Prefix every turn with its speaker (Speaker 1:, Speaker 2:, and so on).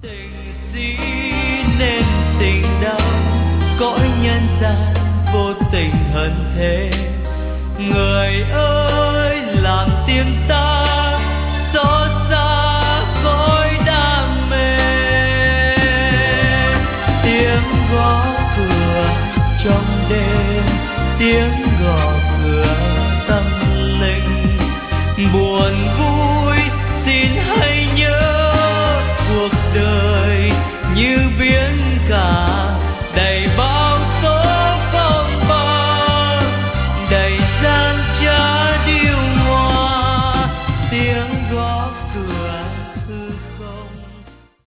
Speaker 1: Tình si nên tình đau, cõi nhân gian vô tình hận thế. Người ơi làm tim ta xót xa khói đam mê. Tiếng gõ cửa trong đêm, tiếng gọi